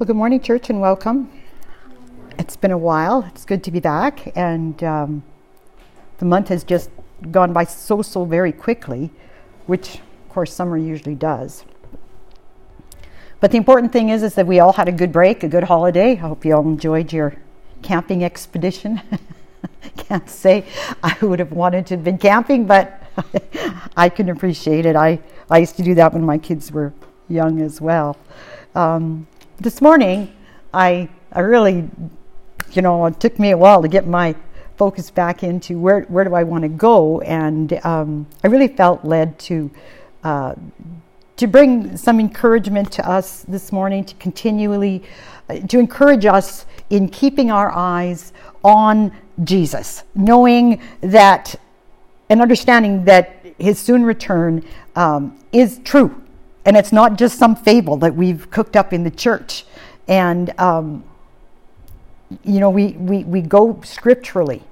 Well, good morning, church, and welcome. It's been a while. It's good to be back, and the month has just gone by so very quickly, which, of course, summer usually does. But the important thing is that we all had a good break, a good holiday. I hope you all enjoyed your camping expedition. Can't say I would have wanted to have been camping, but I can appreciate it. I used to do that when my kids were young as well. This morning, I really, it took me a while to get my focus back into where do I want to go, and I really felt led to bring some encouragement to us this morning, to continually to encourage us in keeping our eyes on Jesus, knowing that and understanding that his soon return is true. And it's not just some fable that we've cooked up in the church. And, we go scripturally.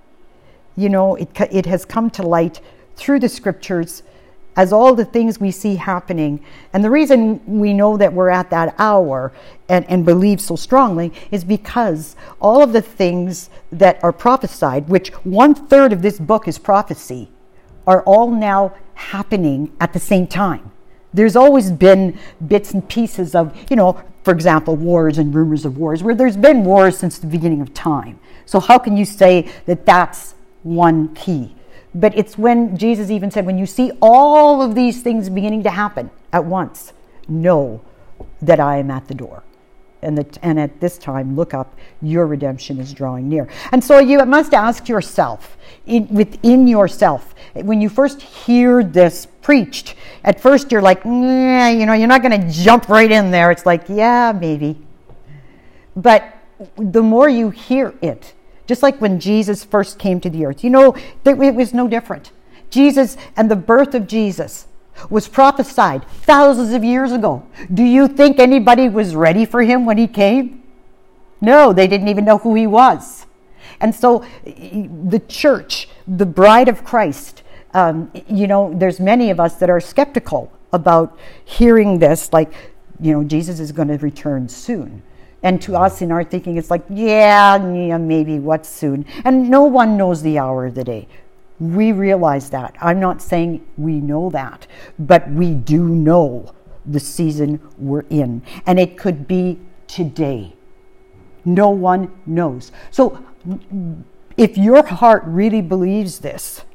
It has come to light through the scriptures as all the things we see happening. And the reason we know that we're at that hour and believe so strongly is because all of the things that are prophesied, which 1/3 of this book is prophecy, are all now happening at the same time. There's always been bits and pieces of, for example, wars and rumors of wars, where there's been wars since the beginning of time. So how can you say that that's one key? But it's when Jesus even said, when you see all of these things beginning to happen at once, know that I am at the door. And at this time, look up, your redemption is drawing near. And so you must ask yourself, within yourself, when you first hear this preached, at first you're like, you're not going to jump right in there. It's like, yeah, maybe. But the more you hear it, just like when Jesus first came to the earth, it was no different. Jesus and the birth of Jesus was prophesied thousands of years ago. Do you think anybody was ready for him when he came? No, they didn't even know who he was. And so the church, the bride of Christ, there's many of us that are skeptical about hearing this, like, Jesus is going to return soon. And to us in our thinking, it's like, yeah, maybe, what's soon? And no one knows the hour of the day. We realize that. I'm not saying we know that, but we do know the season we're in. And it could be today. No one knows. So if your heart really believes this,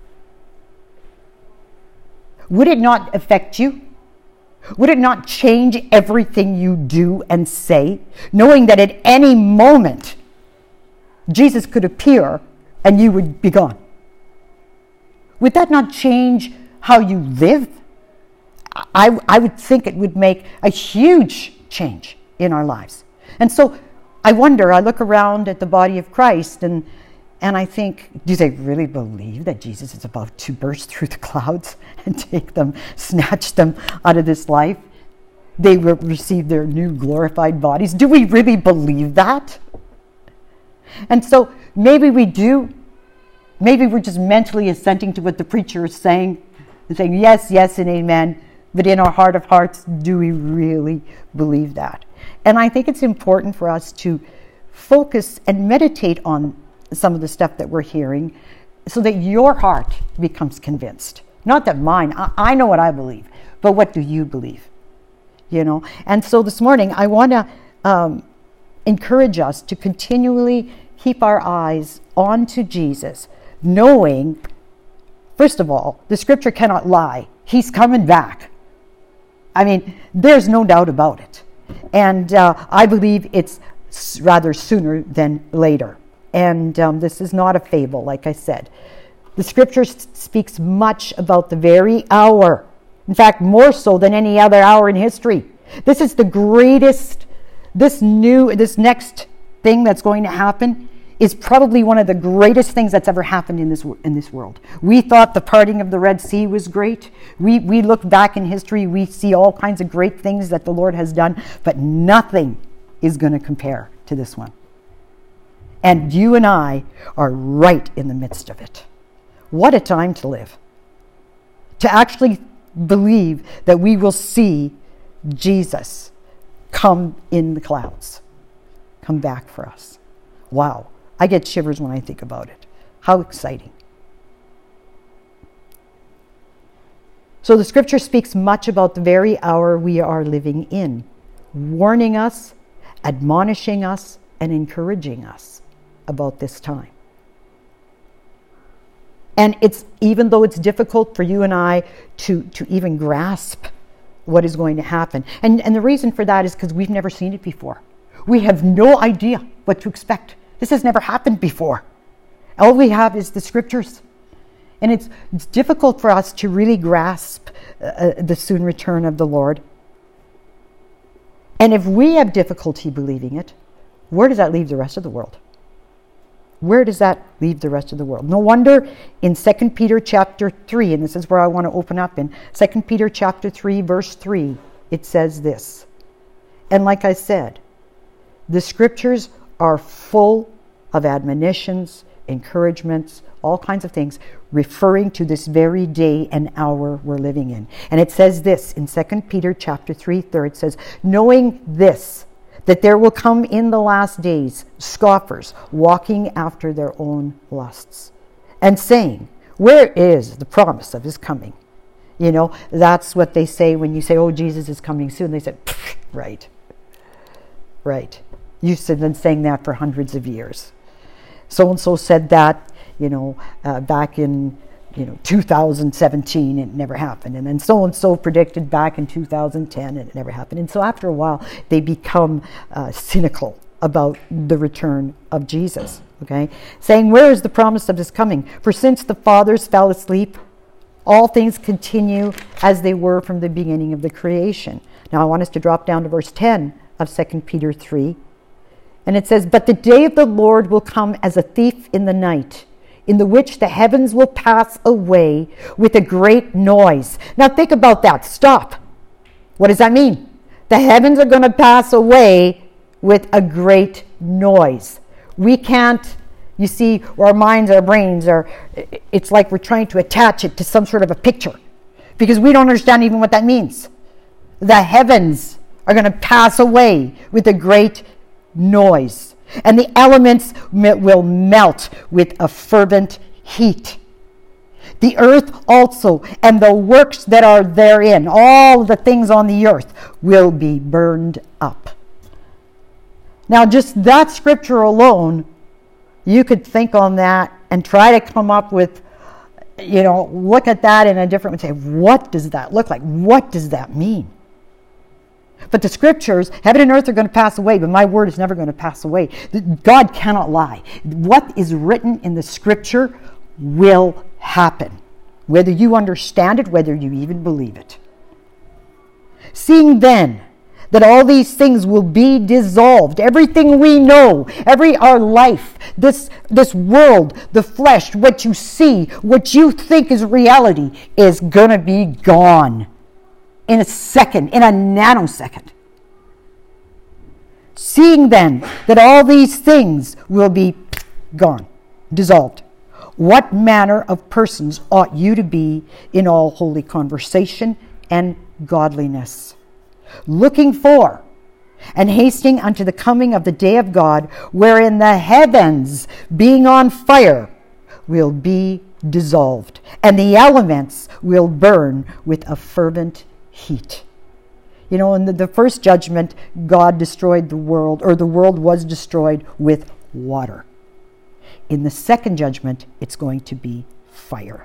would it not affect you? Would it not change everything you do and say, knowing that at any moment Jesus could appear and you would be gone? Would that not change how you live? I would think it would make a huge change in our lives. And so I wonder, I look around at the body of Christ and I think, do they really believe that Jesus is about to burst through the clouds and take them, snatch them out of this life? They will receive their new glorified bodies. Do we really believe that? And so maybe we do. Maybe we're just mentally assenting to what the preacher is saying, and saying yes, yes, and amen. But in our heart of hearts, do we really believe that? And I think it's important for us to focus and meditate on some of the stuff that we're hearing so that your heart becomes convinced. Not that mine, I know what I believe, but what do you believe? And so this morning, I want to encourage us to continually keep our eyes onto Jesus, knowing, first of all, the scripture cannot lie. He's coming back. I mean, there's no doubt about it. And I believe it's rather sooner than later. And this is not a fable, like I said. The scripture speaks much about the very hour. In fact, more so than any other hour in history. This is the greatest, this next thing that's going to happen is probably one of the greatest things that's ever happened in this world. We thought the parting of the Red Sea was great. We look back in history, we see all kinds of great things that the Lord has done, but nothing is going to compare to this one. And you and I are right in the midst of it. What a time to live. To actually believe that we will see Jesus come in the clouds. Come back for us. Wow. I get shivers when I think about it. How exciting. So the scripture speaks much about the very hour we are living in, warning us, admonishing us, and encouraging us about this time. And it's, even though it's difficult for you and I to even grasp what is going to happen. And the reason for that is because we've never seen it before. We have no idea what to expect. This has never happened before. All we have is the scriptures. And it's difficult for us to really grasp the soon return of the Lord. And if we have difficulty believing it, where does that leave the rest of the world? Where does that leave the rest of the world? No wonder in 2 Peter chapter 3, and this is where I want to open up in 2 Peter chapter 3, verse 3, it says this. And like I said, the scriptures are full of admonitions, encouragements, all kinds of things referring to this very day and hour we're living in. And it says this in 2 Peter chapter 3, it says, knowing this, that there will come in the last days scoffers walking after their own lusts and saying, where is the promise of his coming? You know, that's what they say when you say, oh, Jesus is coming soon. They said, right. You've been saying that for hundreds of years. So-and-so said that, back in, 2017, it never happened. And then so-and-so predicted back in 2010, and it never happened. And so after a while, they become cynical about the return of Jesus, okay? Saying, where is the promise of his coming? For since the fathers fell asleep, all things continue as they were from the beginning of the creation. Now I want us to drop down to verse 10 of 2 Peter 3. And it says, but the day of the Lord will come as a thief in the night, in the which the heavens will pass away with a great noise. Now think about that. Stop. What does that mean? The heavens are going to pass away with a great noise. We can't, you see, our minds, our brains are, it's like we're trying to attach it to some sort of a picture because we don't understand even what that means. The heavens are going to pass away with a great noise. And the elements will melt with a fervent heat. The earth also and the works that are therein, all the things on the earth, will be burned up. Now, just that scripture alone, you could think on that and try to come up with, look at that in a different way and say, what does that look like? What does that mean? But the scriptures, heaven and earth are going to pass away, but my word is never going to pass away. God cannot lie. What is written in the scripture will happen, whether you understand it, whether you even believe it. Seeing then that all these things will be dissolved, everything we know, our life, this world, the flesh, what you see, what you think is reality, is going to be gone. In a second, in a nanosecond. Seeing then that all these things will be gone, dissolved, what manner of persons ought you to be in all holy conversation and godliness, looking for and hasting unto the coming of the day of God, wherein the heavens, being on fire, will be dissolved, and the elements will burn with a fervent heat. In the first judgment, God destroyed the world, or the world was destroyed with water. In the second judgment, it's going to be fire.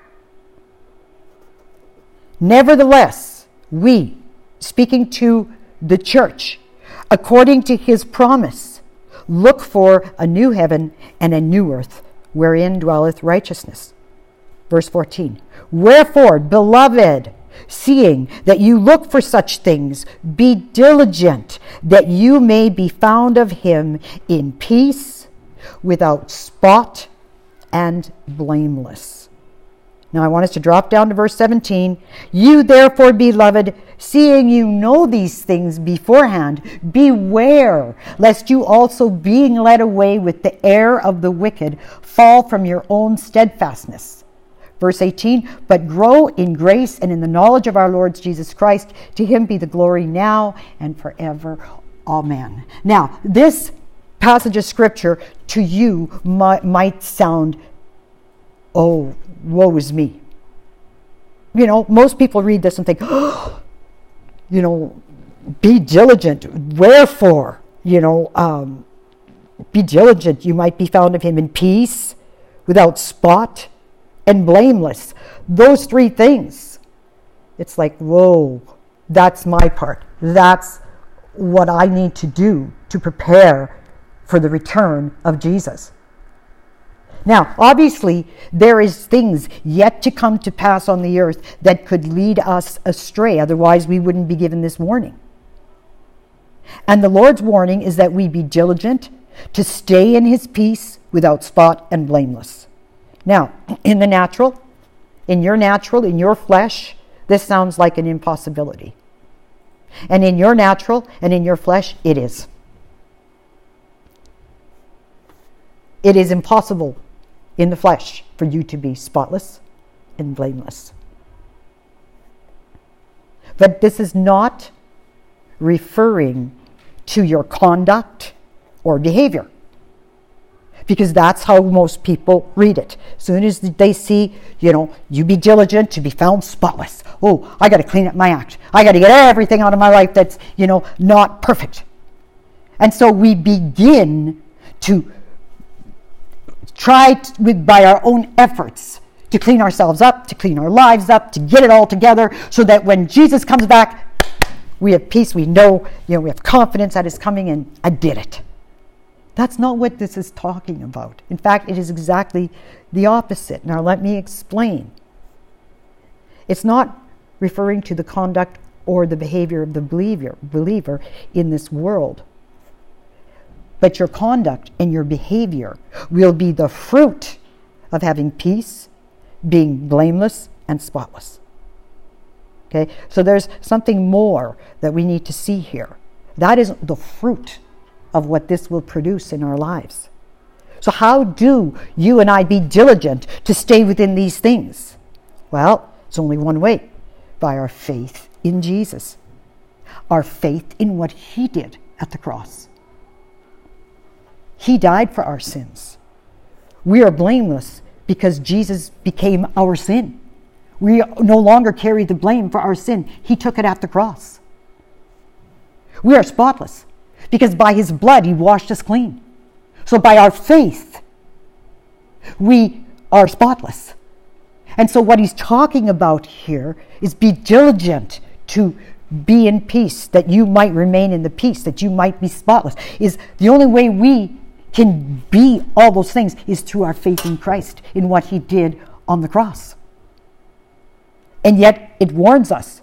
Nevertheless, we, speaking to the church, according to his promise, look for a new heaven and a new earth, wherein dwelleth righteousness. Verse 14. Wherefore, beloved, seeing that you look for such things, be diligent that you may be found of him in peace, without spot, and blameless. Now I want us to drop down to verse 17. You therefore, beloved, seeing you know these things beforehand, beware lest you also, being led away with the error of the wicked, fall from your own steadfastness. Verse 18, but grow in grace and in the knowledge of our Lord Jesus Christ. To him be the glory now and forever. Amen. Now, this passage of scripture to you might sound, oh, woe is me. You know, most people read this and think, oh, you know, be diligent. Wherefore, you know, be diligent. You might be found of him in peace, without spot, and blameless. Those three things. It's like, whoa, that's my part. That's what I need to do to prepare for the return of Jesus. Now, obviously, there is things yet to come to pass on the earth that could lead us astray. Otherwise, we wouldn't be given this warning. And the Lord's warning is that we be diligent to stay in his peace without spot and blameless. Now, in the natural, in your flesh, this sounds like an impossibility. And in your natural and in your flesh, it is. It is impossible in the flesh for you to be spotless and blameless. But this is not referring to your conduct or behavior, because that's how most people read it. As soon as they see, you know, you be diligent to be found spotless. Oh, I got to clean up my act. I got to get everything out of my life that's, you know, not perfect. And so we begin to try by our own efforts to clean ourselves up, to clean our lives up, to get it all together, so that when Jesus comes back, we have peace. We know, we have confidence that is coming, and I did it. That's not what this is talking about. In fact, it is exactly the opposite. Now, let me explain. It's not referring to the conduct or the behavior of the believer in this world. But your conduct and your behavior will be the fruit of having peace, being blameless and spotless. Okay? So there's something more that we need to see here. That is the fruit of what this will produce in our lives. So how do you and I be diligent to stay within these things? Well, it's only one way: by our faith in Jesus. Our faith in what he did at the cross. He died for our sins. We are blameless because Jesus became our sin. We no longer carry the blame for our sin. He took it at the cross. We are spotless because by his blood he washed us clean. So by our faith, we are spotless. And so what he's talking about here is be diligent to be in peace, that you might remain in the peace, that you might be spotless. Is the only way we can be all those things is through our faith in Christ, in what he did on the cross. And yet it warns us,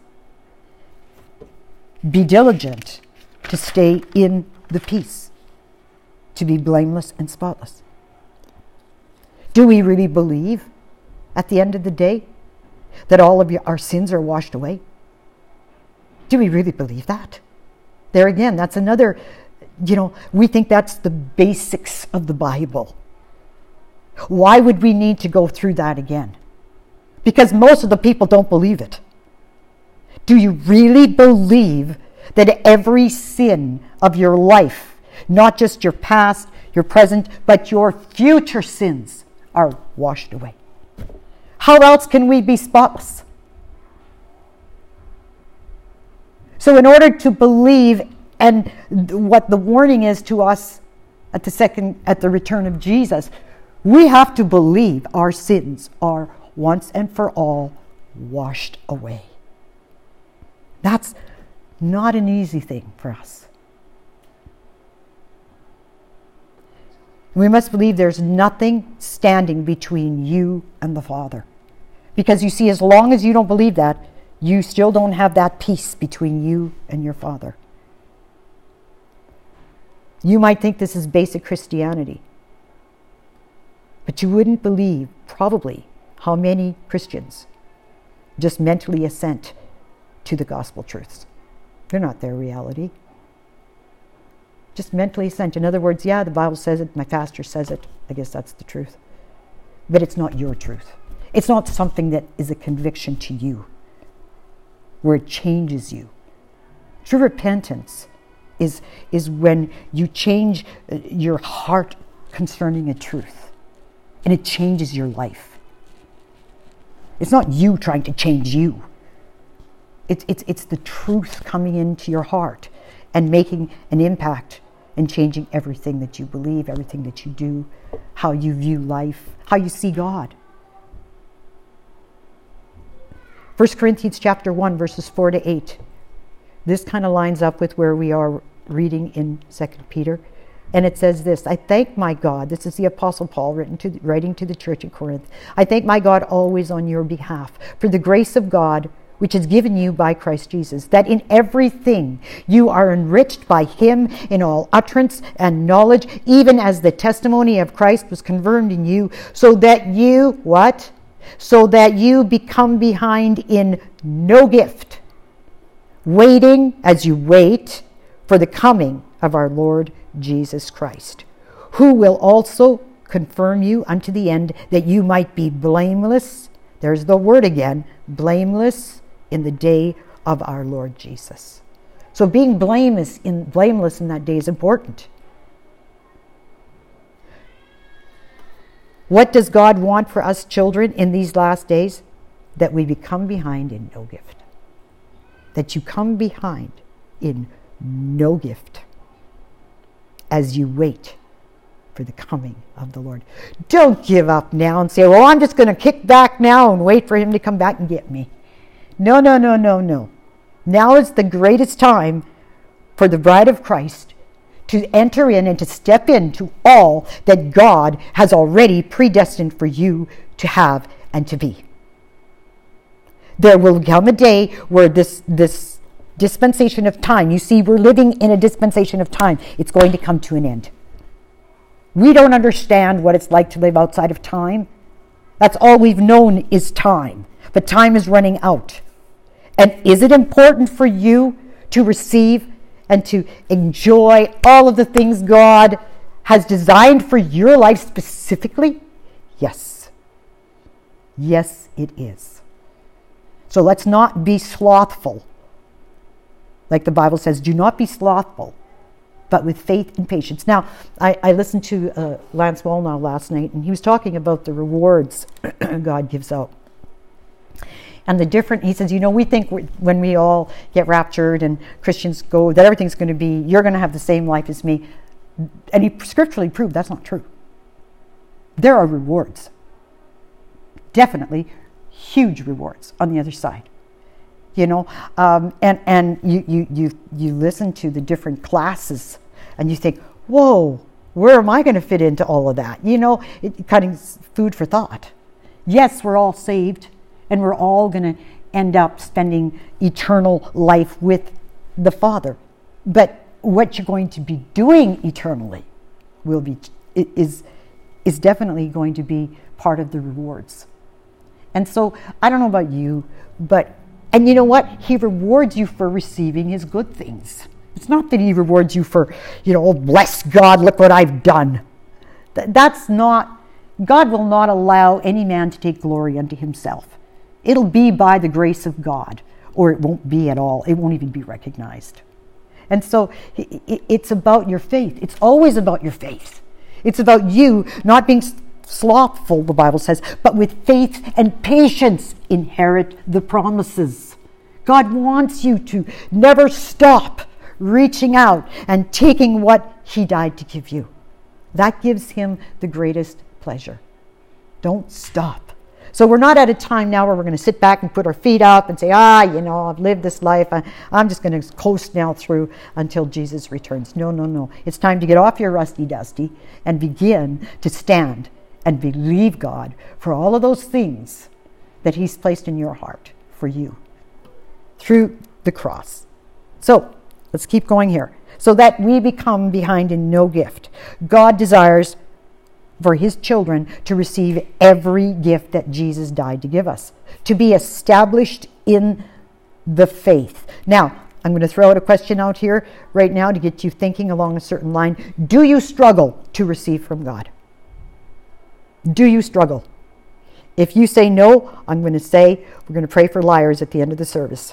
be diligent to stay in the peace, to be blameless and spotless. Do we really believe at the end of the day that all of our sins are washed away? Do we really believe that? There again, that's another, we think that's the basics of the Bible. Why would we need to go through that again? Because most of the people don't believe it. Do you really believe that every sin of your life, not just your past, your present, but your future sins, are washed away? How else can we be spotless? So in order to believe, and what the warning is to us at the return of Jesus, we have to believe our sins are once and for all washed away. That's not an easy thing for us. We must believe there's nothing standing between you and the Father. Because you see, as long as you don't believe that, you still don't have that peace between you and your Father. You might think this is basic Christianity, but you wouldn't believe, probably, how many Christians just mentally assent to the gospel truths. They're not their reality. Just mentally assent. In other words, yeah, the Bible says it, my pastor says it, I guess that's the truth. But it's not your truth. It's not something that is a conviction to you, where it changes you. True repentance is when you change your heart concerning a truth, and it changes your life. It's not you trying to change you. It's the truth coming into your heart and making an impact and changing everything that you believe, everything that you do, how you view life, how you see God. 1 Corinthians chapter 1, verses 4 to 8. This kind of lines up with where we are reading in 2 Peter. And it says this: I thank my God. This is the Apostle Paul writing to the church at Corinth. I thank my God always on your behalf for the grace of God which is given you by Christ Jesus, that in everything you are enriched by him in all utterance and knowledge, even as the testimony of Christ was confirmed in you, so that you, what? So that you become behind in no gift, waiting as you wait for the coming of our Lord Jesus Christ, who will also confirm you unto the end, that you might be blameless. There's the word again, blameless in the day of our Lord Jesus. So being blameless in that day is important. What does God want for us children in these last days? That we become behind in no gift. That you come behind in no gift as you wait for the coming of the Lord. Don't give up now and say, well, I'm just going to kick back now and wait for him to come back and get me. No. Now is the greatest time for the bride of Christ to enter in and to step into all that God has already predestined for you to have and to be. There will come a day where this dispensation of time, you see, we're living in a dispensation of time. It's going to come to an end. We don't understand what it's like to live outside of time. That's all we've known is time. But time is running out. And is it important for you to receive and to enjoy all of the things God has designed for your life specifically? Yes. Yes, it is. So let's not be slothful. Like the Bible says, do not be slothful, but with faith and patience. Now, I listened to Lance Wallnau last night, and he was talking about the rewards God gives out. And he says, we think when we all get raptured and Christians go, that everything's going to be, you're going to have the same life as me. And he scripturally proved that's not true. There are rewards. Definitely huge rewards on the other side. And you listen to the different classes and you think, whoa, where am I going to fit into all of that? Cutting food for thought. Yes, we're all saved. And we're all going to end up spending eternal life with the Father. But what you're going to be doing eternally is definitely going to be part of the rewards. And so, I don't know about you, and you know what? He rewards you for receiving his good things. It's not that he rewards you for, oh, bless God, look what I've done. That's not, God will not allow any man to take glory unto himself. It'll be by the grace of God, or it won't be at all. It won't even be recognized. And so it's about your faith. It's always about your faith. It's about you not being slothful, the Bible says, but with faith and patience inherit the promises. God wants you to never stop reaching out and taking what he died to give you. That gives him the greatest pleasure. Don't stop. So we're not at a time now where we're going to sit back and put our feet up and say, I've lived this life. I'm just going to coast now through until Jesus returns. No. It's time to get off your rusty dusty and begin to stand and believe God for all of those things that he's placed in your heart for you through the cross. So let's keep going here. So that we become behind in no gift. God desires for his children to receive every gift that Jesus died to give us, to be established in the faith. Now, I'm going to throw out a question out here right now to get you thinking along a certain line. Do you struggle to receive from God? Do you struggle? If you say no, I'm going to say we're going to pray for liars at the end of the service.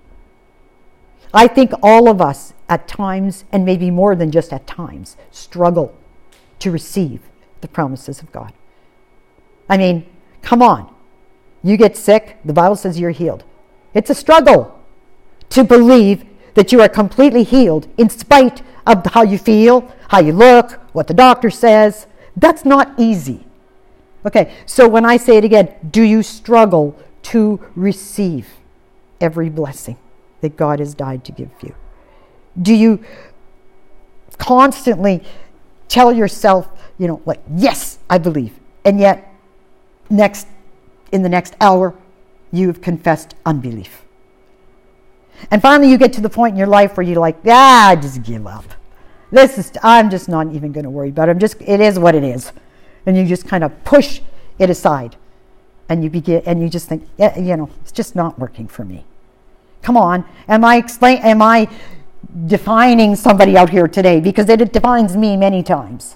I think all of us at times, and maybe more than just at times, struggle to receive the promises of God. I mean, come on. You get sick, the Bible says you're healed. It's a struggle to believe that you are completely healed in spite of how you feel, how you look, what the doctor says. That's not easy. Okay, so when I say it again, do you struggle to receive every blessing that God has died to give you? Do you constantly tell yourself, yes, I believe, and yet in the next hour, you've confessed unbelief? And finally, you get to the point in your life where you're like, just give up. I'm just not even going to worry about it. It is what it is. And you just kind of push it aside. And you just think, it's just not working for me. Come on. Am I defining somebody out here today? Because it defines me many times.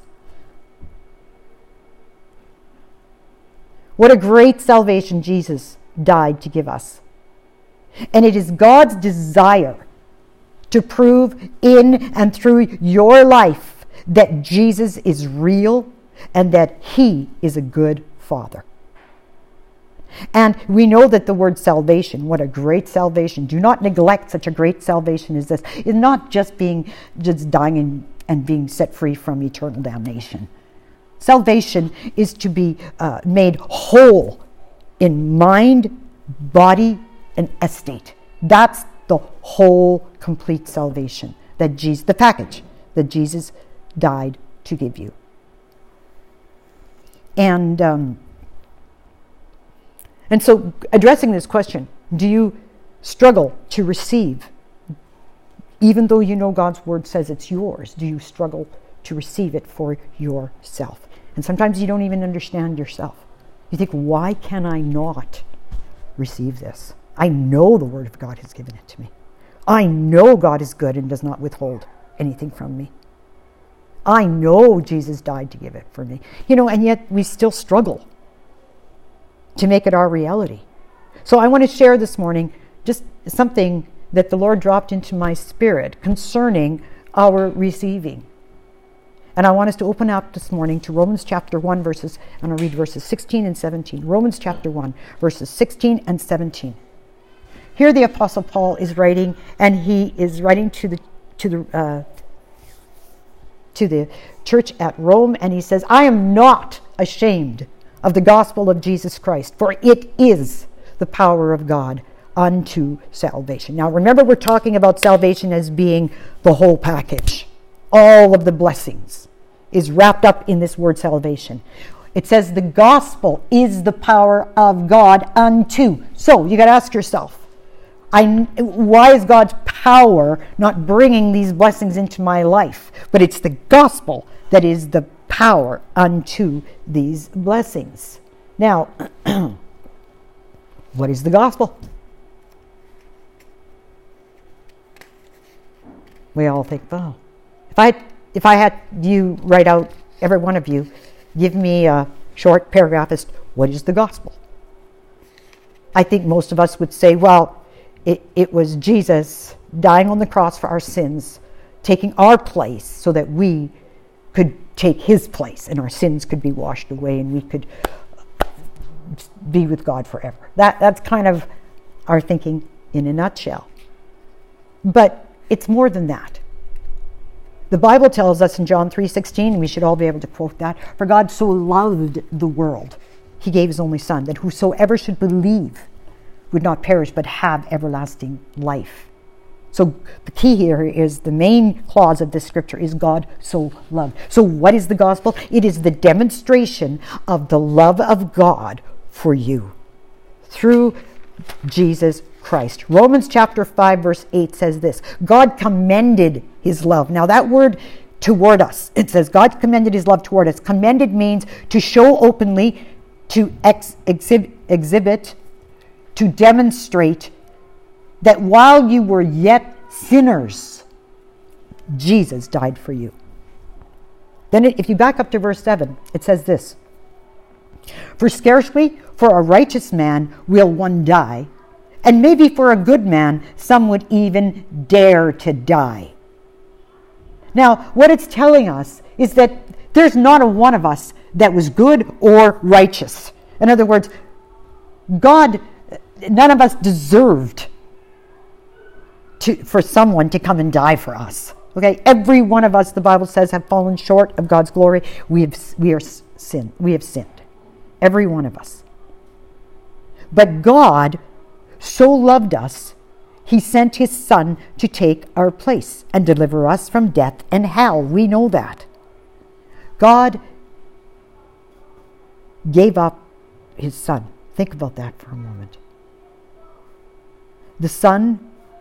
What a great salvation Jesus died to give us. And it is God's desire to prove in and through your life that Jesus is real and that He is a good Father. And we know that the word salvation, what a great salvation. Do not neglect such a great salvation as this. It's not just dying and being set free from eternal damnation. Salvation is to be made whole in mind, body, and estate. That's the whole, complete salvation the package that Jesus died to give you. And so, addressing this question, do you struggle to receive, even though you know God's word says it's yours? Do you struggle to receive it for yourself? And sometimes you don't even understand yourself. You think, why can I not receive this? I know the word of God has given it to me. I know God is good and does not withhold anything from me. I know Jesus died to give it for me. And yet we still struggle to make it our reality. So I want to share this morning just something that the Lord dropped into my spirit concerning our receiving. And I want us to open up this morning to Romans chapter 1 and I'll read verses 16 and 17. Romans chapter 1, verses 16 and 17. Here the Apostle Paul is writing, and he is writing to the church at Rome, and he says, I am not ashamed of the gospel of Jesus Christ, for it is the power of God unto salvation. Now remember, we're talking about salvation as being the whole package. All of the blessings is wrapped up in this word salvation. It says the gospel is the power of God unto. So you got to ask yourself, why is God's power not bringing these blessings into my life? But it's the gospel that is the power unto these blessings. Now, what is the gospel? We all think, well, if I had you write out, every one of you, give me a short paragraph as what is the gospel? I think most of us would say, well, it was Jesus dying on the cross for our sins, taking our place so that we could take His place and our sins could be washed away and we could be with God forever. That's kind of our thinking in a nutshell. But it's more than that. The Bible tells us in John 3:16, and we should all be able to quote that, for God so loved the world, He gave His only Son, that whosoever should believe would not perish but have everlasting life. So the key here is the main clause of this scripture is God so loved. So what is the gospel? It is the demonstration of the love of God for you through Jesus Christ. Romans chapter 5 verse 8 says this, God commended His love. Now that word toward us, it says God commended His love toward us. Commended means to show openly, to exhibit, to demonstrate that while you were yet sinners, Jesus died for you. Then if you back up to verse 7, it says this, For scarcely for a righteous man will one die, and maybe for a good man some would even dare to die. Now, what it's telling us is that there's not a one of us that was good or righteous. In other words, God, none of us deserved for someone to come and die for us. Okay, every one of us, the Bible says, have fallen short of God's glory. We have sinned. Every one of us. But God so loved us, he sent his Son to take our place and deliver us from death and hell. We know that. God gave up his Son. Think about that for a moment. The Son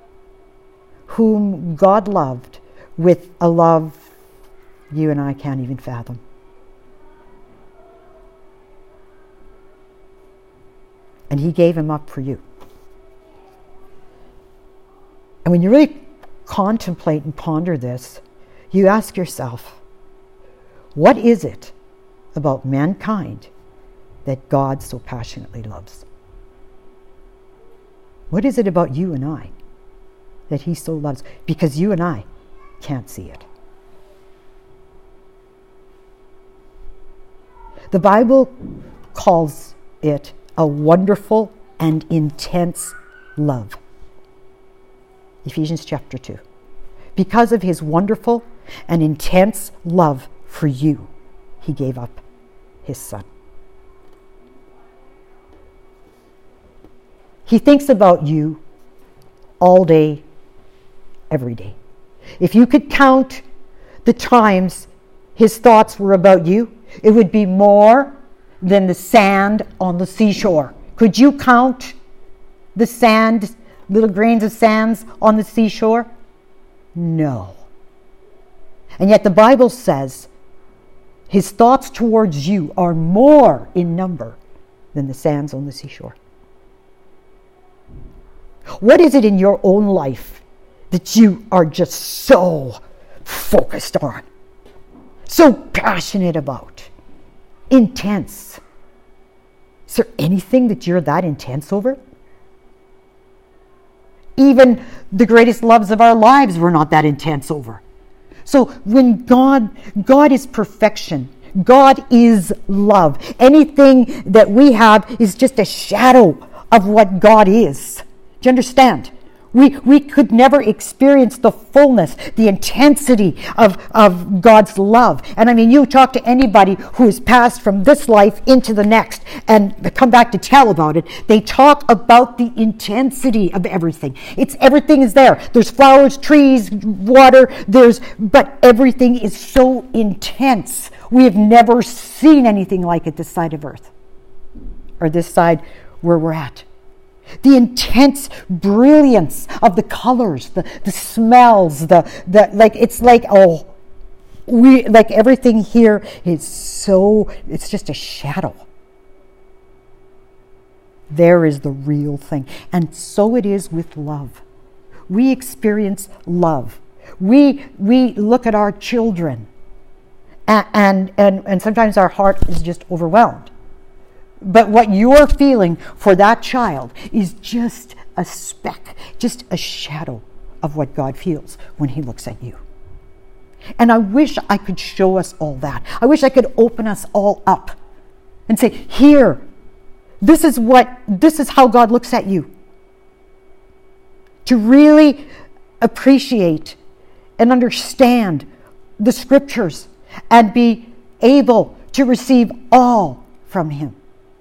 whom God loved with a love you and I can't even fathom. And he gave him up for you. And when you really contemplate and ponder this, you ask yourself, what is it about mankind that God so passionately loves? What is it about you and I that he so loves? Because you and I can't see it. The Bible calls it a wonderful and intense love. Ephesians chapter 2. Because of his wonderful and intense love for you, he gave up his Son. He thinks about you all day, every day. If you could count the times his thoughts were about you, it would be more than the sand on the seashore. Could you count the sand, little grains of sands on the seashore? No. And yet the Bible says his thoughts towards you are more in number than the sands on the seashore. What is it in your own life that you are just so focused on, so passionate about, intense? Is there anything that you're that intense over? Even the greatest loves of our lives we're not that intense over. So when God is perfection, God is love. Anything that we have is just a shadow of what God is. Do you understand? We could never experience the fullness, the intensity of God's love. And I mean, you talk to anybody who has passed from this life into the next and come back to tell about it, they talk about the intensity of everything. Everything is there. There's flowers, trees, water, but everything is so intense. We have never seen anything like it this side of earth, or this side where we're at. The intense brilliance of the colors, the smells, it's like everything here is it's just a shadow. There is the real thing. And so it is with love. We experience love. We look at our children and sometimes our heart is just overwhelmed. But what you're feeling for that child is just a speck, just a shadow of what God feels when he looks at you. And I wish I could show us all that. I wish I could open us all up and say, here, this is how God looks at you. To really appreciate and understand the scriptures and be able to receive all from him.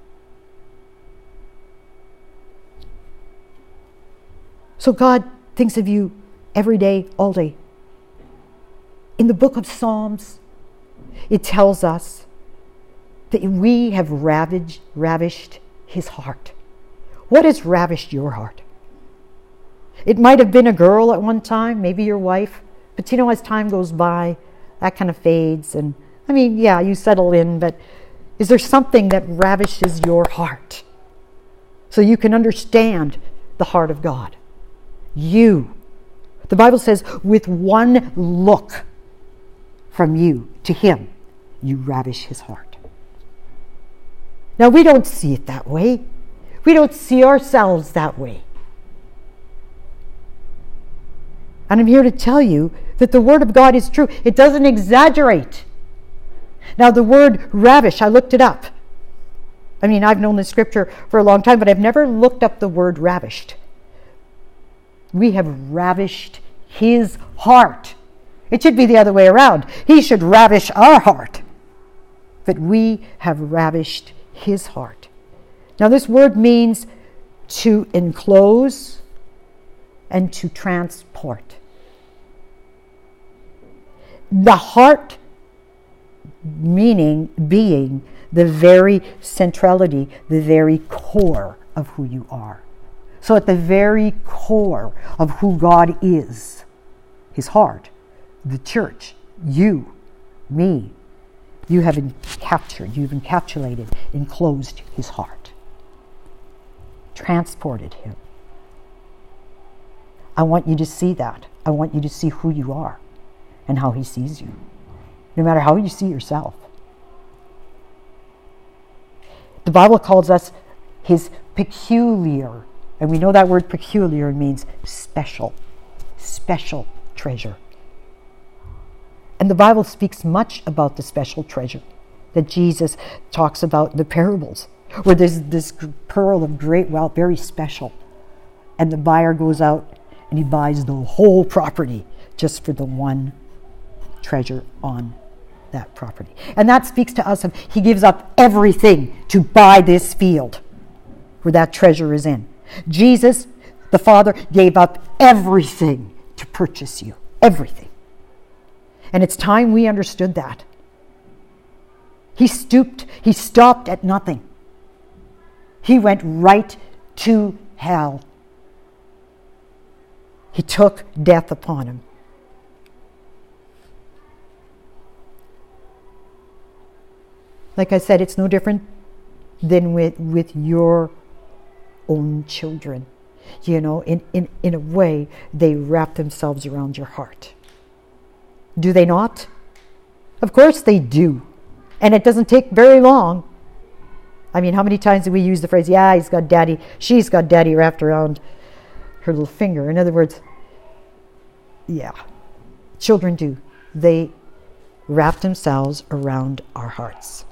So God thinks of you every day, all day. In the book of Psalms, it tells us that we have ravished his heart. What has ravished your heart? It might have been a girl at one time, maybe your wife, but as time goes by, that kind of fades. And I mean, yeah, you settle in, but is there something that ravishes your heart so you can understand the heart of God? The Bible says, with one look from you to him, you ravish his heart. Now, we don't see it that way. We don't see ourselves that way. And I'm here to tell you that the Word of God is true. It doesn't exaggerate. Now, the word ravish, I looked it up. I mean, I've known the scripture for a long time, but I've never looked up the word ravished. We have ravished His heart. It should be the other way around. He should ravish our heart. But we have ravished His heart. Now, this word means to enclose and to transport. The heart meaning being the very centrality, the very core of who you are. So at the very core of who God is, His heart, the church, you, me, you have captured, you've encapsulated, enclosed His heart, transported Him. I want you to see that. I want you to see who you are and how He sees you, no matter how you see yourself. The Bible calls us His peculiar, and we know that word peculiar means special, special treasure. And the Bible speaks much about the special treasure that Jesus talks about in the parables, where there's this pearl of great wealth, very special, and the buyer goes out and he buys the whole property just for the one treasure on that property. And that speaks to us of He gives up everything to buy this field where that treasure is in. Jesus, the Father, gave up everything to purchase you. Everything. And it's time we understood that. He stopped at nothing. He went right to hell. He took death upon Him. Like I said, it's no different than with your own children. You know, in a way, they wrap themselves around your heart. Do they not? Of course they do. And it doesn't take very long. I mean, how many times do we use the phrase, yeah, she's got daddy wrapped around her little finger? In other words, yeah, children do. They wrap themselves around our hearts.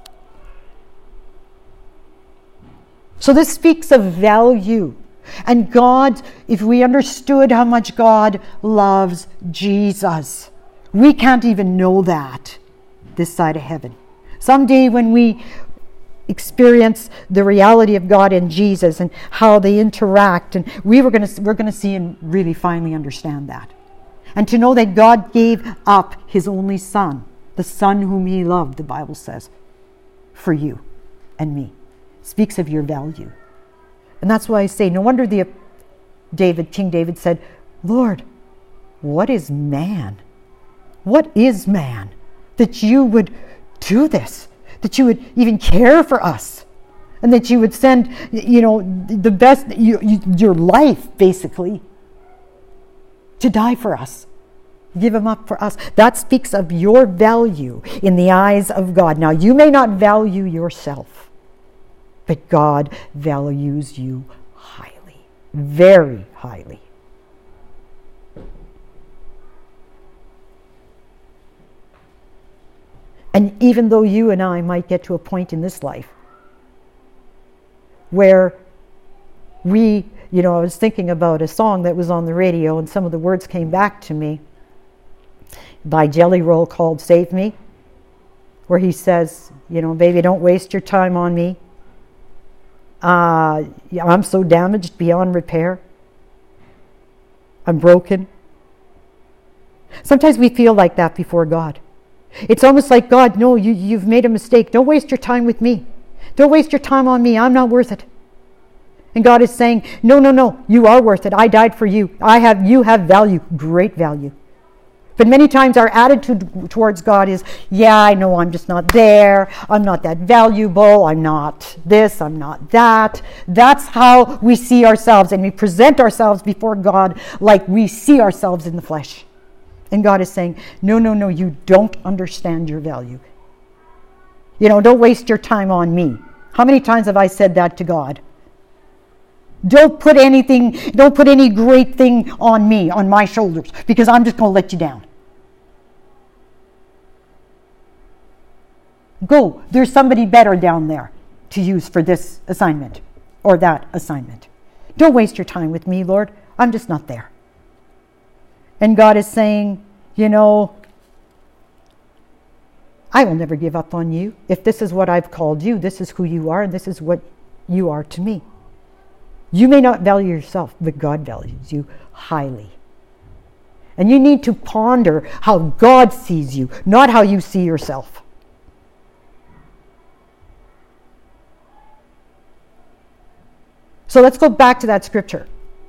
So this speaks of value. And God, if we understood how much God loves Jesus, we can't even know that this side of heaven. Someday when we experience the reality of God and Jesus and how they interact, and we're going to see and really finally understand that. And to know that God gave up His only Son, the Son whom He loved, the Bible says, for you and me. Speaks of your value. And that's why I say, no wonder King David said, Lord, what is man? What is man that you would do this? That you would even care for us? And that you would send, the best, your life, basically, to die for us. Give Him up for us. That speaks of your value in the eyes of God. Now, you may not value yourself, but God values you highly, very highly. And even though you and I might get to a point in this life where I was thinking about a song that was on the radio, and some of the words came back to me by Jelly Roll called Save Me, where he says, baby, don't waste your time on me. I'm so damaged beyond repair. I'm broken. Sometimes we feel like that before God. It's almost like, God, no, you've made a mistake. Don't waste your time with me. Don't waste your time on me. I'm not worth it. And God is saying, no, you are worth it. I died for you. You have value, great value. But many times our attitude towards God is, yeah, I know I'm just not there. I'm not that valuable. I'm not this. I'm not that. That's how we see ourselves. And we present ourselves before God like we see ourselves in the flesh. And God is saying, no, you don't understand your value. Don't waste your time on me. How many times have I said that to God? Don't put any great thing on me, on my shoulders, because I'm just going to let you down. Go. There's somebody better down there to use for this assignment or that assignment. Don't waste your time with me, Lord. I'm just not there. And God is saying, I will never give up on you. If this is what I've called you, this is who you are, and this is what you are to me. You may not value yourself, but God values you highly. And you need to ponder how God sees you, not how you see yourself. So let's go back to that scripture.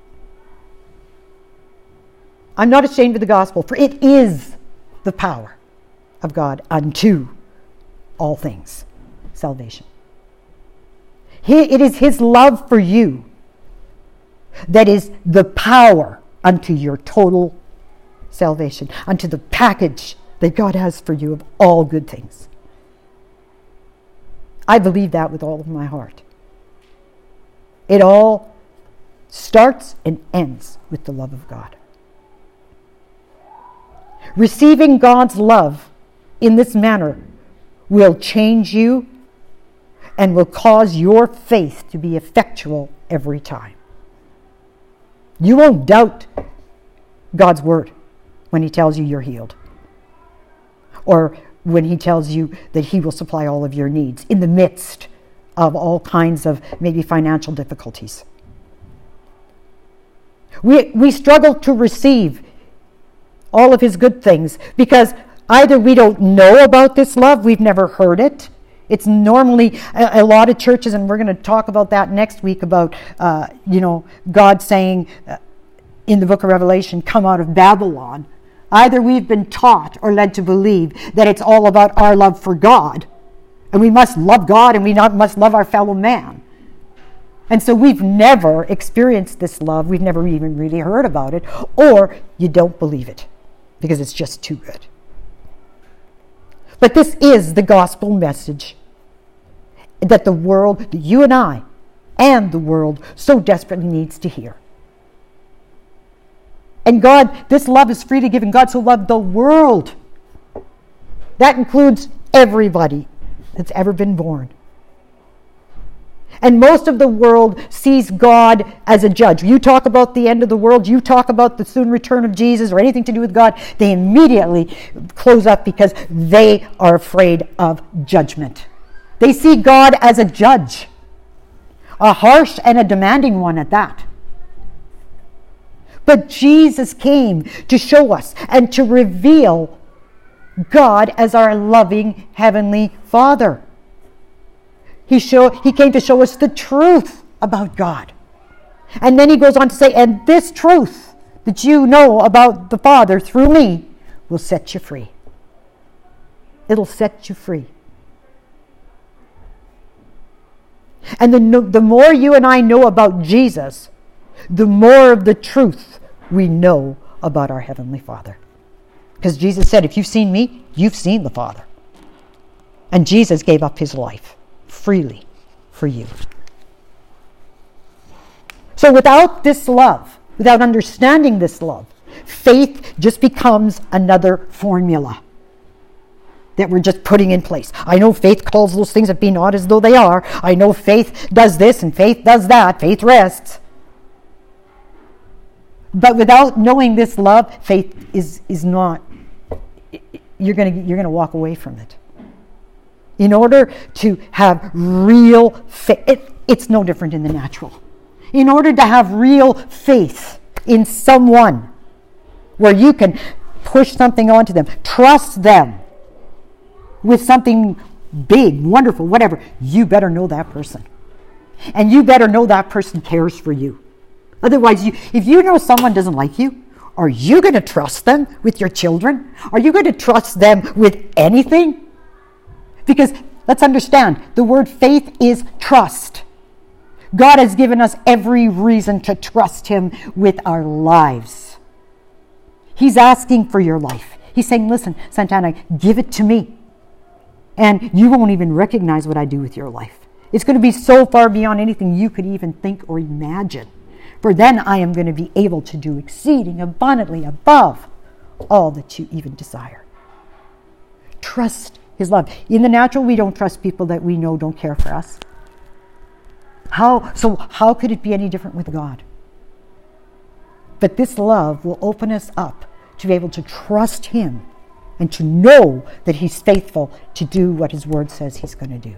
I'm not ashamed of the gospel, for it is the power of God unto all things, salvation. It is His love for you that is the power unto your total salvation, unto the package that God has for you of all good things. I believe that with all of my heart. It all starts and ends with the love of God. Receiving God's love in this manner will change you and will cause your faith to be effectual every time. You won't doubt God's word when He tells you you're healed, or when He tells you that He will supply all of your needs in the midst of all kinds of maybe financial difficulties. We struggle to receive all of His good things because either we don't know about this love, we've never heard it. It's normally a lot of churches, and we're going to talk about that next week, about God saying in the book of Revelation, come out of Babylon. Either we've been taught or led to believe that it's all about our love for God, and we must love God and we must love our fellow man. And so we've never experienced this love. We've never even really heard about it, or you don't believe it because it's just too good. But this is the gospel message that the world, that you and I, and the world so desperately needs to hear. And God, this love is freely given. God so loved the world. That includes everybody that's ever been born. And most of the world sees God as a judge. You talk about the end of the world, you talk about the soon return of Jesus or anything to do with God, they immediately close up because they are afraid of judgment. They see God as a judge, a harsh and a demanding one at that. But Jesus came to show us and to reveal God as our loving Heavenly Father. He came to show us the truth about God. And then He goes on to say, and this truth that you know about the Father through me will set you free. It'll set you free. And the more you and I know about Jesus, the more of the truth we know about our Heavenly Father. Because Jesus said, if you've seen me, you've seen the Father. And Jesus gave up His life freely for you. So without this love, without understanding this love, faith just becomes another formula that we're just putting in place. I know faith calls those things that be not as though they are. I know faith does this and faith does that. Faith rests. But without knowing this love, faith is not. You're going to walk away from it. In order to have real faith, it's no different in the natural. In order to have real faith in someone where you can push something onto them, trust them with something big, wonderful, whatever, you better know that person. And you better know that person cares for you. Otherwise, if you know someone doesn't like you, are you going to trust them with your children? Are you going to trust them with anything? Because let's understand, the word faith is trust. God has given us every reason to trust Him with our lives. He's asking for your life. He's saying, listen, Santana, give it to me. And you won't even recognize what I do with your life. It's going to be so far beyond anything you could even think or imagine. For then I am going to be able to do exceeding abundantly above all that you even desire. Trust his love. In the natural, we don't trust people that we know don't care for us. How could it be any different with God? But this love will open us up to be able to trust him and to know that he's faithful to do what his word says he's going to do.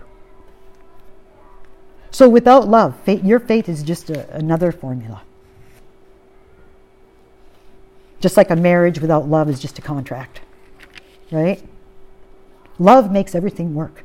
So without love, your faith is just another formula. Just like a marriage without love is just a contract, right? Love makes everything work.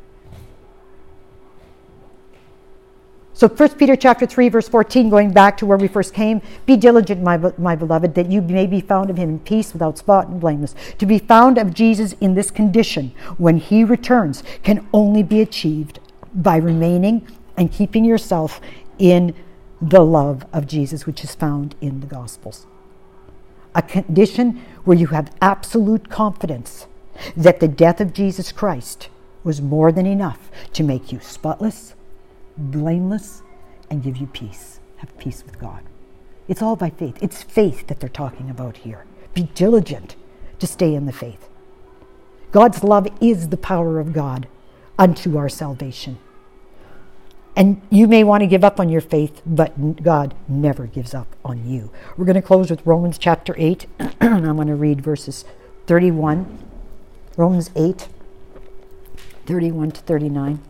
So 1 Peter chapter 3, verse 14, going back to where we first came, be diligent, my beloved, that you may be found of him in peace, without spot and blameless. To be found of Jesus in this condition when he returns can only be achieved by remaining and keeping yourself in the love of Jesus, which is found in the Gospels. A condition where you have absolute confidence that the death of Jesus Christ was more than enough to make you spotless, blameless, and give you peace. Have peace with God. It's all by faith. It's faith that they're talking about here. Be diligent to stay in the faith. God's love is the power of God unto our salvation. And you may want to give up on your faith, but God never gives up on you. We're going to close with Romans chapter 8, and I'm going to read verses 31. Romans 8, 31 to 39.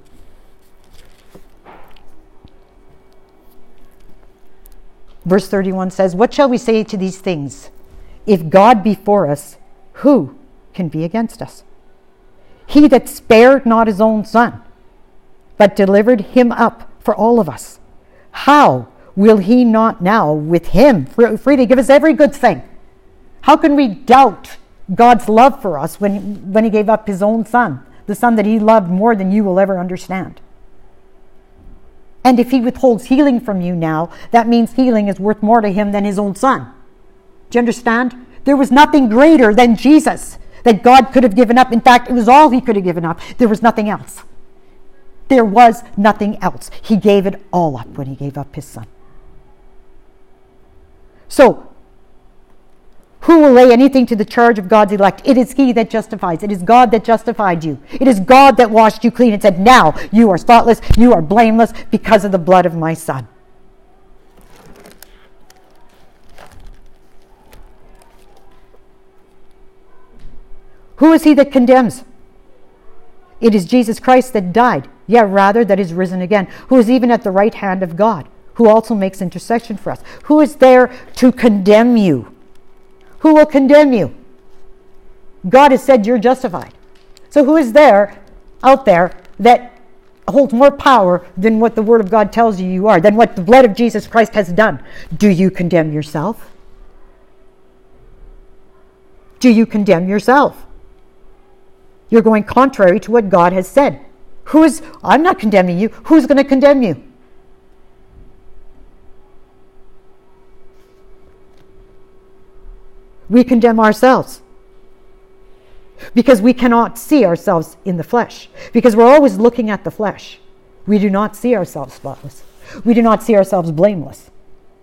Verse 31 says, what shall we say to these things? If God be for us, who can be against us? He that spared not his own son, but delivered him up for all of us, how will he not now with him freely give us every good thing? How can we doubt God's love for us when he gave up his own son, the son that he loved more than you will ever understand? And if he withholds healing from you now, that means healing is worth more to him than his own son. Do you understand? There was nothing greater than Jesus that God could have given up. In fact, it was all he could have given up. There was nothing else. There was nothing else. He gave it all up when he gave up his son. So, who will lay anything to the charge of God's elect? It is he that justifies. It is God that justified you. It is God that washed you clean and said, now you are spotless, you are blameless because of the blood of my son. Who is he that condemns? It is Jesus Christ that died, yea, rather that is risen again, who is even at the right hand of God, who also makes intercession for us. Who is there to condemn you? Who will condemn you? God has said you're justified. So who is there, out there, that holds more power than what the Word of God tells you you are, than what the blood of Jesus Christ has done? Do you condemn yourself? Do you condemn yourself? You're going contrary to what God has said. I'm not condemning you. Who's going to condemn you? We condemn ourselves because we cannot see ourselves in the flesh, because we're always looking at the flesh. We do not see ourselves spotless. We do not see ourselves blameless.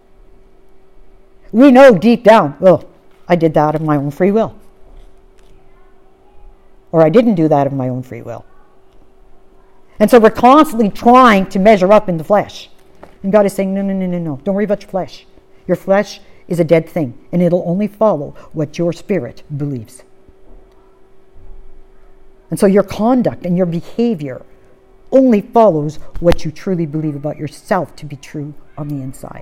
We know deep down, I did that of my own free will. Or I didn't do that of my own free will. And so we're constantly trying to measure up in the flesh. And God is saying, no. Don't worry about your flesh. Your flesh is a dead thing, and it'll only follow what your spirit believes. And so your conduct and your behavior only follows what you truly believe about yourself to be true on the inside.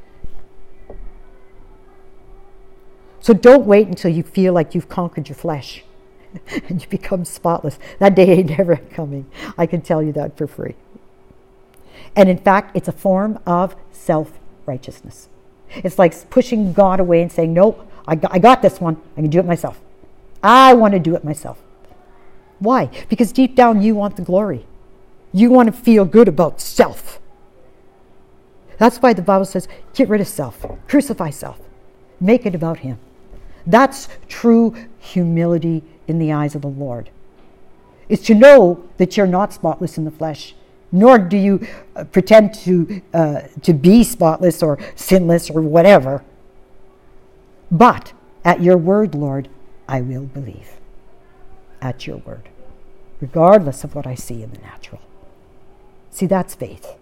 So don't wait until you feel like you've conquered your flesh and you become spotless. That day ain't never coming. I can tell you that for free. And in fact, it's a form of self-righteousness. It's like pushing God away and saying, nope, I got this one. I can do it myself. I want to do it myself. Why? Because deep down you want the glory. You want to feel good about self. That's why the Bible says, get rid of self. Crucify self. Make it about him. That's true humility in the eyes of the Lord. It's to know that you're not spotless in the flesh nor do you pretend to be spotless or sinless or whatever. But at your word, Lord, I will believe. At your word, regardless of what I see in the natural. See, that's faith.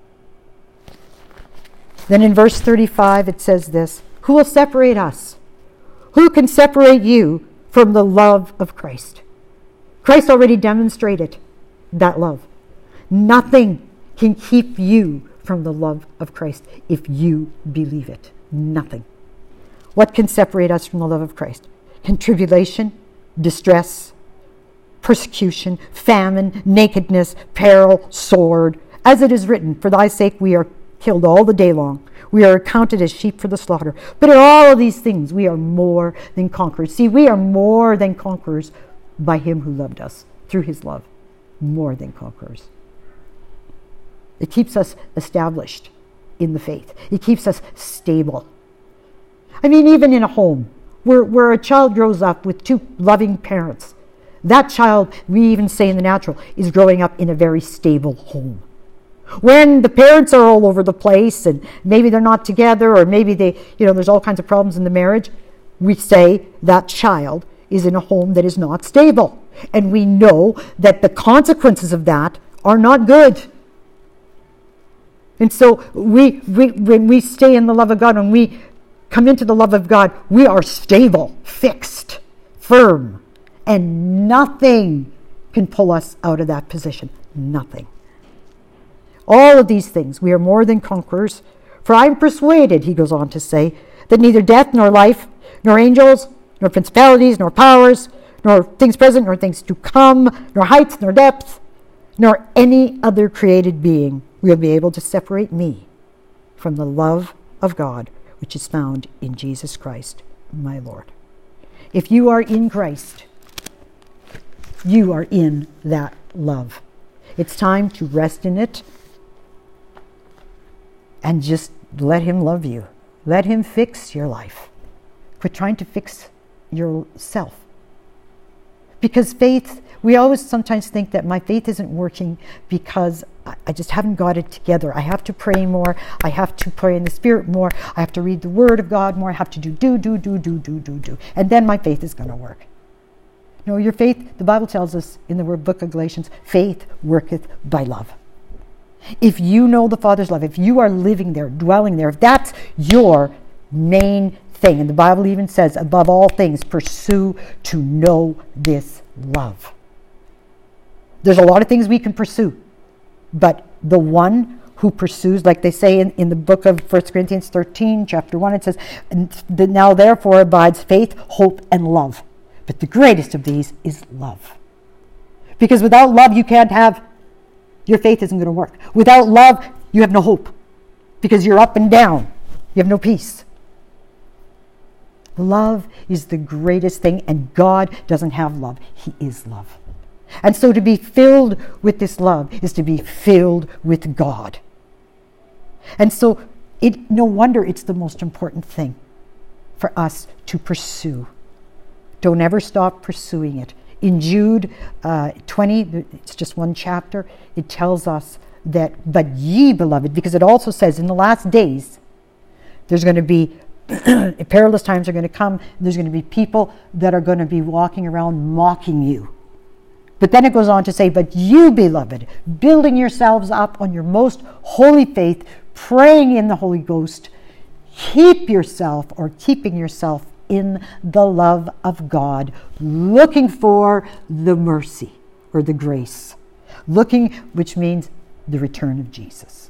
Then in verse 35 it says this, who will separate us? Who can separate you from the love of Christ? Christ already demonstrated that love. Nothing can keep you from the love of Christ if you believe it. Nothing. What can separate us from the love of Christ? Can tribulation, distress, persecution, famine, nakedness, peril, sword? As it is written, for thy sake we are killed all the day long. We are accounted as sheep for the slaughter. But in all of these things we are more than conquerors. See, we are more than conquerors by him who loved us, through his love. More than conquerors. It keeps us established in the faith. It keeps us stable. I mean, even in a home where a child grows up with two loving parents, that child, we even say in the natural, is growing up in a very stable home. When the parents are all over the place and maybe they're not together or maybe there's all kinds of problems in the marriage, we say that child is in a home that is not stable. And we know that the consequences of that are not good. And so when we stay in the love of God, when we come into the love of God, we are stable, fixed, firm, and nothing can pull us out of that position. Nothing. All of these things, we are more than conquerors. For I am persuaded, he goes on to say, that neither death nor life, nor angels, nor principalities, nor powers, nor things present, nor things to come, nor heights, nor depth, nor any other created being will be able to separate me from the love of God, which is found in Jesus Christ, my Lord. If you are in Christ, you are in that love. It's time to rest in it and just let him love you. Let him fix your life. Quit trying to fix yourself. Because faith, we always sometimes think that my faith isn't working because I just haven't got it together. I have to pray more. I have to pray in the Spirit more. I have to read the Word of God more. I have to do. And then my faith is going to work. No, your faith, the Bible tells us in the book of Galatians, faith worketh by love. If you know the Father's love, if you are living there, dwelling there, if that's your main thing, and the Bible even says, above all things, pursue to know this love. There's a lot of things we can pursue, but the one who pursues, like they say in the book of 1 Corinthians 13, chapter 1, it says, now therefore abides faith, hope, and love. But the greatest of these is love. Because without love, your faith isn't going to work. Without love, you have no hope. Because you're up and down. You have no peace. Love is the greatest thing, and God doesn't have love. He is love. And so to be filled with this love is to be filled with God. And so no wonder it's the most important thing for us to pursue. Don't ever stop pursuing it. In Jude 20, it's just one chapter, it tells us that, but ye, beloved, because it also says in the last days, there's going to be perilous times are going to come. There's going to be people that are going to be walking around mocking you. But then it goes on to say, but you, beloved, building yourselves up on your most holy faith, praying in the Holy Ghost, keeping yourself in the love of God, looking for the mercy or the grace. Which means the return of Jesus.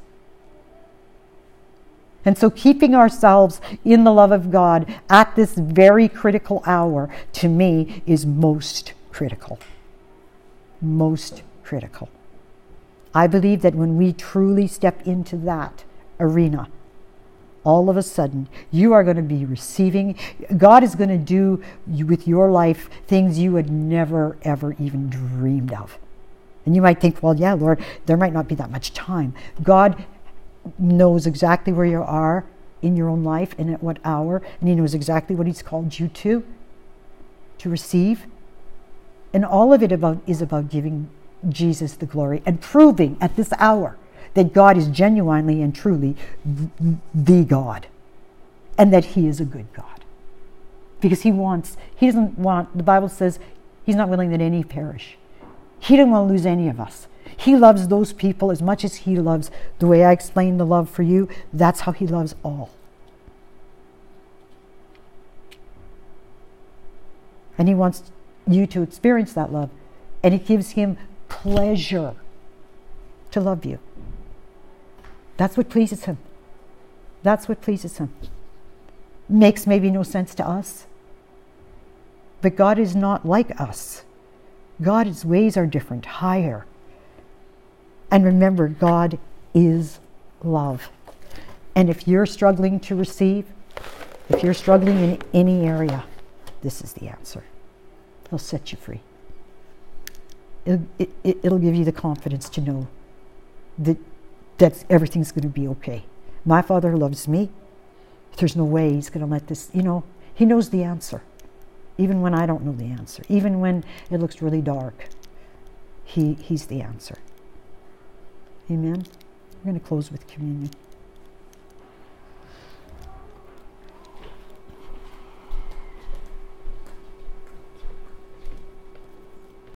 And so keeping ourselves in the love of God at this very critical hour, to me, is most critical. Most critical. I believe that when we truly step into that arena, all of a sudden, you are going to be receiving. God is going to do with your life things you had never, ever even dreamed of. And you might think, well, yeah, Lord, there might not be that much time. God knows exactly where you are in your own life and at what hour, and he knows exactly what he's called you to receive. And all of it is about giving Jesus the glory and proving at this hour that God is genuinely and truly the God and that he is a good God. Because he doesn't want, the Bible says he's not willing that any perish. He didn't want to lose any of us. He loves those people as much as he loves, the way I explained the love for you, that's how he loves all. And he wants you to experience that love. And it gives him pleasure to love you. That's what pleases him. That's what pleases him. Makes maybe no sense to us. But God is not like us. God's ways are different, higher. And remember, God is love. And if you're struggling to receive, if you're struggling in any area, this is the answer. He'll set you free. It'll give you the confidence to know that everything's going to be okay. My Father loves me. There's no way he's going to let this, he knows the answer. Even when I don't know the answer. Even when it looks really dark. He's the answer. Amen. We're going to close with communion.